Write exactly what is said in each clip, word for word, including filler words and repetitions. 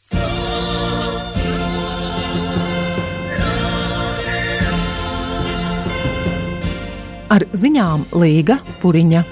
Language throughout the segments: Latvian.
Ar ziņām Līga Puriņa.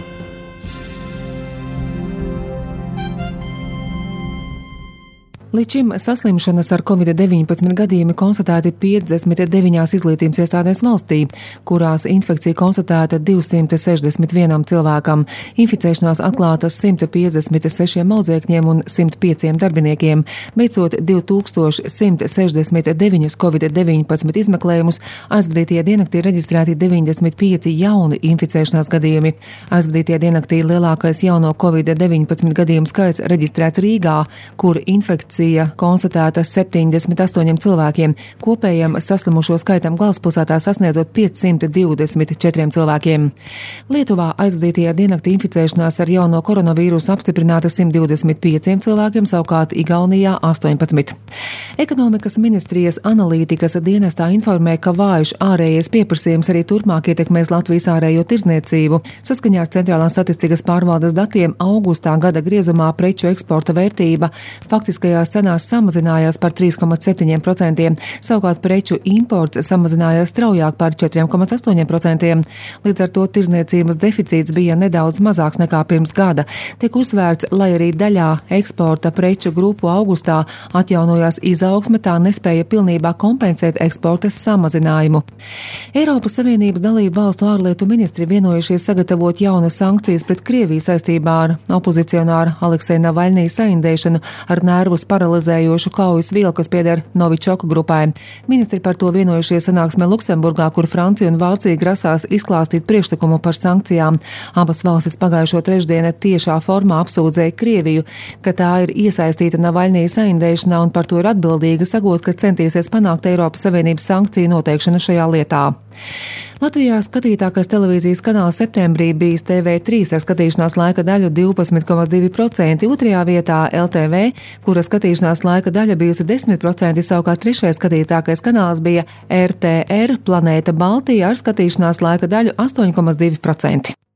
Līdz šim saslimšanas ar covid deviņpadsmit gadījumi konstatēti piecdesmit deviņās izglītības iestādēs valstī, kurās infekcija konstatēta divsimt sešdesmit vienam cilvēkam, inficēšanās atklātas simt piecdesmit sešiem audzēkņiem un simt pieciem darbiniekiem. Beidzot, divi tūkstoši simt sešdesmit deviņus covid deviņpadsmit izmeklējumus aizvadītajā diennaktī reģistrēti deviņdesmit pieci jauni inficēšanās gadījumi. Aizvadītajā diennaktī lielākais jauno covid deviņpadsmit gadījumu skaits reģistrēts Rīgā, kur infekcija konstatēta septiņdesmit astoņiem cilvēkiem, kopējam saslimušo skaitam galvaspilsētā sasniedzot piecsimt divdesmit četriem cilvēkiem. Lietuvā aizvadītajā diennaktī inficēšanās ar jauno koronavīrusu apstiprināta simt divdesmit pieciem cilvēkiem, savukārt Igaunijā astoņpadsmit. Ekonomikas ministrijas analītikas dienestā informē, ka vājš ārējais pieprasījums arī turpmāk ietekmēs Latvijas ārējo tirdzniecību. Saskaņā ar Centrālās statistikas pārvaldes datiem augustā gada griezumā preču eksporta vērtība faktiskajās cenās samazinājās par trīs komats septiņi procenti, savukārt preču imports samazinājās straujāk par četri komats astoņi procenti. Līdz ar to tirdzniecības deficīts bija nedaudz mazāks nekā pirms gada. Tiek uzsvērts, lai arī daļā eksporta preču grupu augustā atjaunojās izaugsme, tā nespēja pilnībā kompensēt eksporta samazinājumu. Eiropas Savienības dalību valstu ārlietu ministri vienojušies sagatavot jaunas sankcijas pret Krieviju saistībā ar opozicionāru Alekseja Navaļnija saindēšanu ar nervus paralizējošu kaujas vielu, kas pieder Novičoku grupai. Ministri par to vienojušies sanāksmē Luksemburgā, kur Francija un Vācija grasās izklāstīt priekšlikumu par sankcijām. Abas valstis pagājušo trešdienu tiešā formā apsūdzēja Krieviju, ka tā ir iesaistīta Navaļnija saindēšanā un par to ir atbildīga, sakot, ka centīsies panākt Eiropas Savienības sankciju noteikšanu šajā lietā. Latvijā skatītākais televīzijas kanāls septembrī bijis T V trīs ar skatīšanās laika daļu divpadsmit komats divi procenti, otrajā vietā L T V, kura skatīšanās laika daļa bijusi desmit procenti, savukārt trešais skatītākais kanāls bija R T R Planēta Baltija ar skatīšanās laika daļu astoņi komats divi procenti.